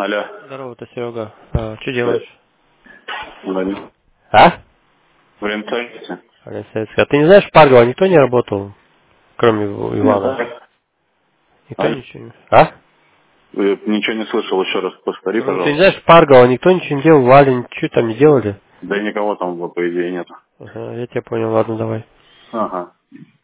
Алло. Здорово, это Серега. Что Да. делаешь? Время. А? Время тратите? А ты не знаешь, в Паргово никто не работал, кроме Не Ивана? знаю. Никто А? ничего не... А? Ничего не слышал, еще раз повтори, Говорю, ты не пожалуйста. знаешь, в Паргово никто ничего не делал, Валя ничего там не делали? Да и никого там, по идее, нету. Ага, я тебя понял, ладно, давай. Ага.